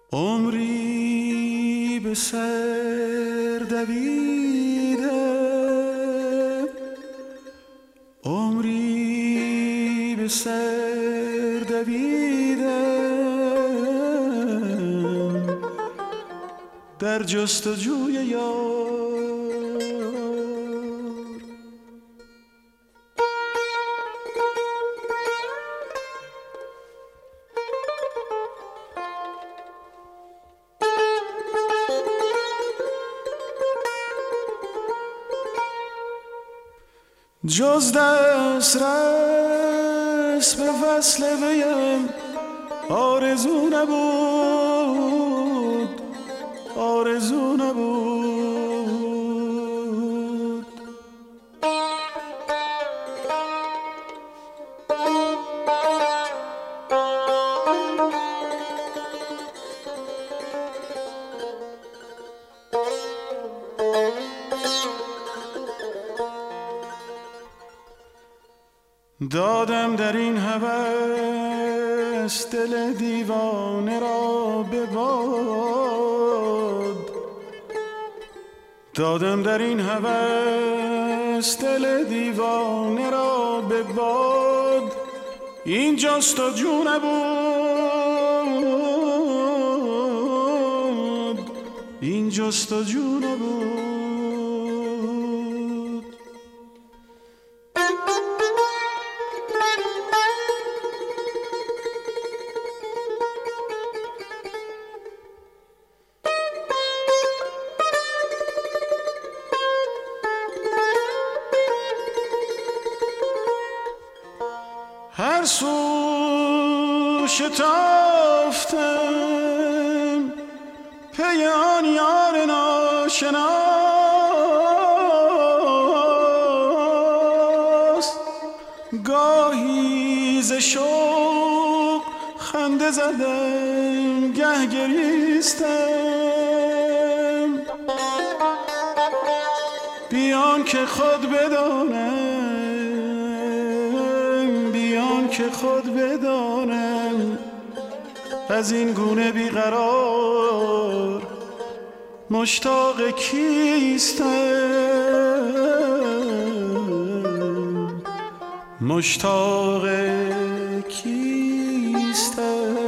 عمری به سر دویده، عمری به سر دویدم در جستجوی یار. جز دسترس به وصل ویم آرزو نبود، آرزو نبود. دادم در این هوس دل دیوانه را به باد، دادم در این هوس دل دیوانه را به باد. این جستجو نبود، این جستجو نبود. هر سو شتافتم پی آن یار ناشناس، گاهی ز شوق خنده زدم گه گریستم، بیان که خود بدانم، بیان که خود بدانم از این گونه بیقرار مشتاق کیستم، مشتاق کیستم.